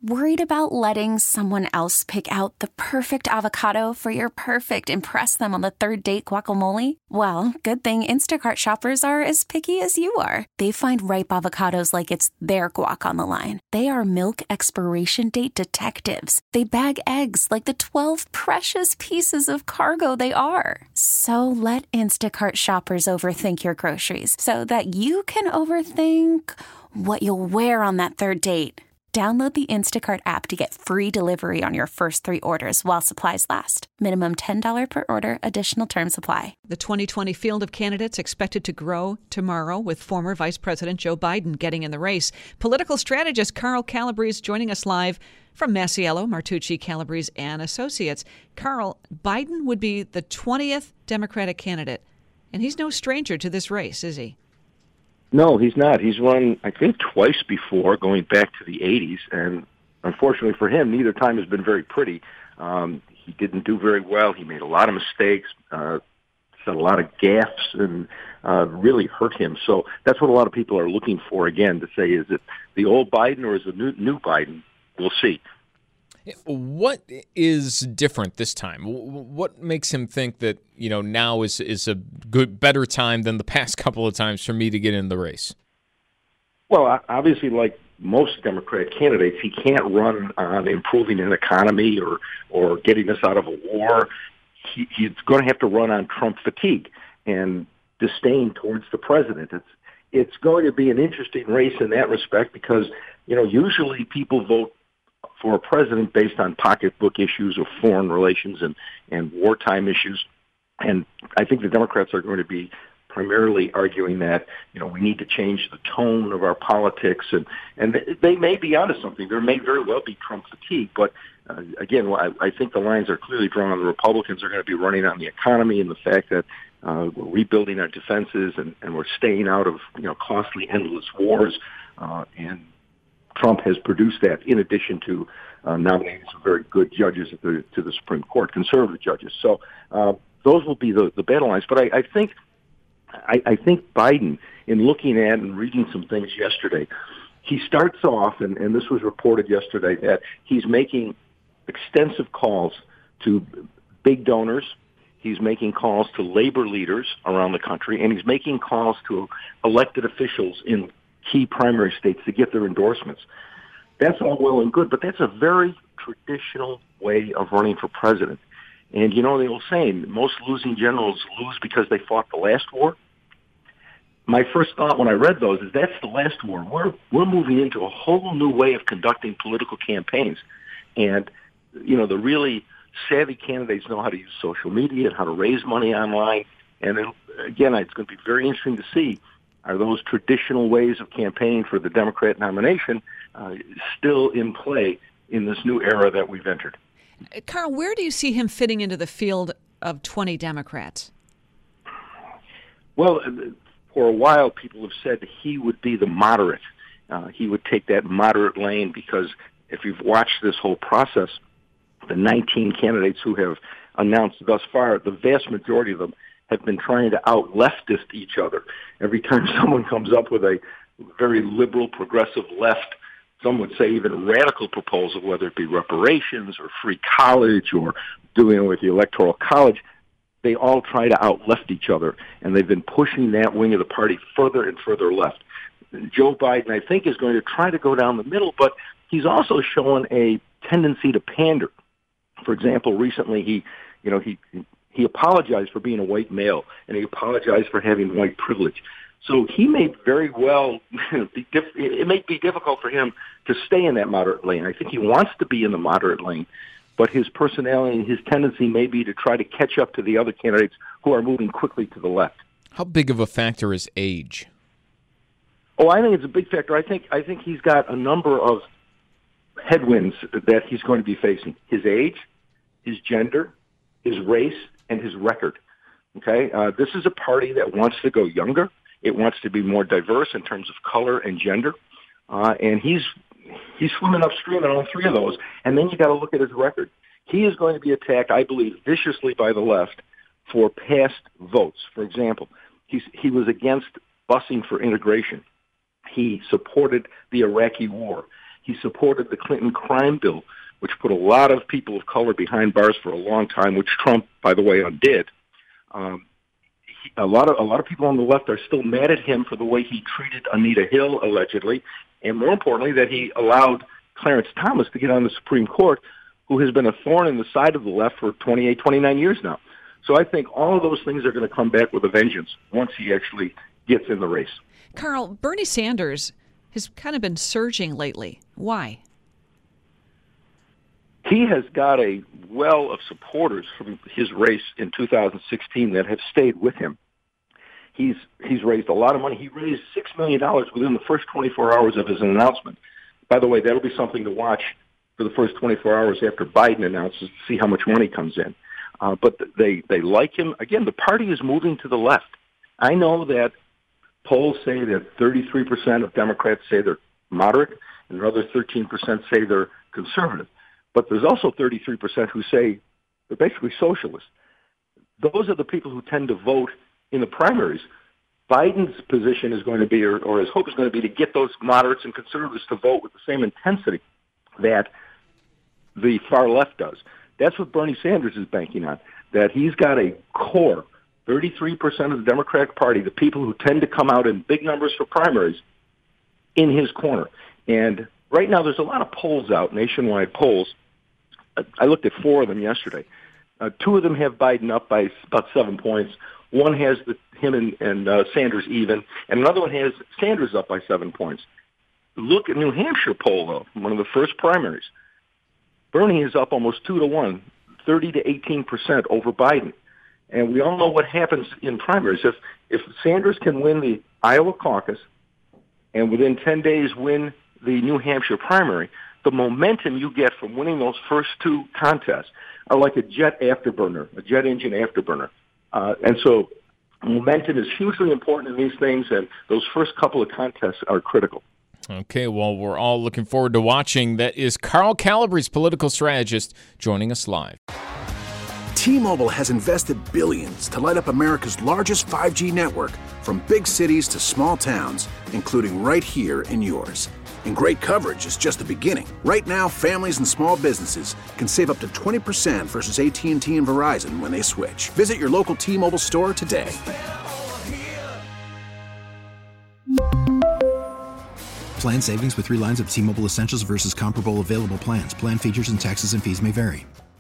Worried about letting someone else pick out the perfect avocado for your perfect impress them on the third date guacamole? Well, good thing Instacart shoppers are as picky as you are. They find ripe avocados like it's their guac on the line. They are milk expiration date detectives. They bag eggs like the 12 precious pieces of cargo they are. So let Instacart shoppers overthink your groceries so that you can overthink what you'll wear on that third date. Download the Instacart app to get free delivery on your first 3 orders while supplies last. Minimum $10 per order. Additional terms apply. The 2020 field of candidates expected to grow tomorrow with former Vice President Joe Biden getting in the race. Political strategist Carl Calabrese joining us live from Masiello, Martucci, Calabrese, and Associates. Carl, Biden would be the 20th Democratic candidate, and he's no stranger to this race, is he? No, he's not. He's run, I think, twice before, going back to the 80s, and unfortunately for him, neither time has been very pretty. He didn't do very well. He made a lot of mistakes, said a lot of gaffes, and really hurt him. So that's what a lot of people are looking for, again, to say, is it the old Biden or is it new Biden? We'll see. What is different this time? What makes him think that, now is a better time than the past couple of times for me to get in the race? Well, obviously, like most Democratic candidates, he can't run on improving an economy or getting us out of a war. He's going to have to run on Trump fatigue and disdain towards the president. It's going to be an interesting race in that respect because, usually people vote for a president based on pocketbook issues of foreign relations and wartime issues. And I think the Democrats are going to be primarily arguing that, we need to change the tone of our politics. And they may be onto something. There may very well be Trump fatigue. But, again, I think the lines are clearly drawn. The Republicans are going to be running on the economy and the fact that we're rebuilding our defenses and we're staying out of, costly, endless wars. And Trump has produced that in addition to nominating some very good judges to the Supreme Court, conservative judges. So those will be the battle lines. But I think Biden, in looking at and reading some things yesterday, he starts off, and this was reported yesterday, that he's making extensive calls to big donors. He's making calls to labor leaders around the country, and he's making calls to elected officials in key primary states to get their endorsements. That's all well and good, but that's a very traditional way of running for president. And the old saying, most losing generals lose because they fought the last war. My first thought when I read those is that's the last war. We're moving into a whole new way of conducting political campaigns. And, the really savvy candidates know how to use social media and how to raise money online. And again, it's going to be very interesting to see, are those traditional ways of campaigning for the Democrat nomination still in play in this new era that we've entered? Carl, where do you see him fitting into the field of 20 Democrats? Well, for a while, people have said he would be the moderate. He would take that moderate lane because if you've watched this whole process, the 19 candidates who have announced thus far, the vast majority of them have been trying to out-leftist each other. Every time someone comes up with a very liberal, progressive left, some would say even radical proposal, whether it be reparations or free college or doing it with the Electoral College, they all try to out-left each other, and they've been pushing that wing of the party further and further left. Joe Biden, I think, is going to try to go down the middle, but he's also showing a tendency to pander. For example, recently he apologized for being a white male, and he apologized for having white privilege. So he may very well, it may be difficult for him to stay in that moderate lane. I think he wants to be in the moderate lane, but his personality and his tendency may be to try to catch up to the other candidates who are moving quickly to the left. How big of a factor is age? Oh, I think it's a big factor. I think he's got a number of headwinds that he's going to be facing. His age, his gender, his race, and his record. Okay? This is a party that wants to go younger. It wants to be more diverse in terms of color and gender. And he's swimming upstream in all three of those. And then you got to look at his record. He is going to be attacked, I believe, viciously by the left for past votes. For example, he was against busing for integration. He supported the Iraqi war. He supported the Clinton crime bill, which put a lot of people of color behind bars for a long time, which Trump, by the way, undid. A lot of people on the left are still mad at him for the way he treated Anita Hill, allegedly, and more importantly, that he allowed Clarence Thomas to get on the Supreme Court, who has been a thorn in the side of the left for 28, 29 years now. So I think all of those things are going to come back with a vengeance once he actually gets in the race. Carl, Bernie Sanders has kind of been surging lately. Why? He has got a well of supporters from his race in 2016 that have stayed with him. He's raised a lot of money. He raised $6 million within the first 24 hours of his announcement. By the way, that'll be something to watch for the first 24 hours after Biden announces to see how much money comes in. But they like him. Again, the party is moving to the left. I know that polls say that 33% of Democrats say they're moderate, and another 13% say they're conservative. But there's also 33% who say they're basically socialists. Those are the people who tend to vote in the primaries. Biden's position is going to be, or his hope is going to be, to get those moderates and conservatives to vote with the same intensity that the far left does. That's what Bernie Sanders is banking on, that he's got a core, 33% of the Democratic Party, the people who tend to come out in big numbers for primaries, in his corner. And right now there's a lot of polls out, nationwide polls. I looked at 4 of them yesterday. 2 of them have Biden up by about 7 points. One has him and Sanders even, and another one has Sanders up by 7 points. Look at New Hampshire poll, though, one of the first primaries. Bernie is up almost 2-1, 30 to 18% over Biden. And we all know what happens in primaries. If Sanders can win the Iowa caucus and within 10 days win the New Hampshire primary, the momentum you get from winning those first 2 contests are like a jet afterburner, a jet engine afterburner. And so momentum is hugely important in these things, and those first couple of contests are critical. Okay, well, we're all looking forward to watching. That is Carl Calabrese, political strategist, joining us live. T-Mobile has invested billions to light up America's largest 5G network, from big cities to small towns, including right here in yours. And great coverage is just the beginning. Right now, families and small businesses can save up to 20% versus AT&T and Verizon when they switch. Visit your local T-Mobile store today. Plan savings with 3 lines of T-Mobile Essentials versus comparable available plans. Plan features and taxes and fees may vary.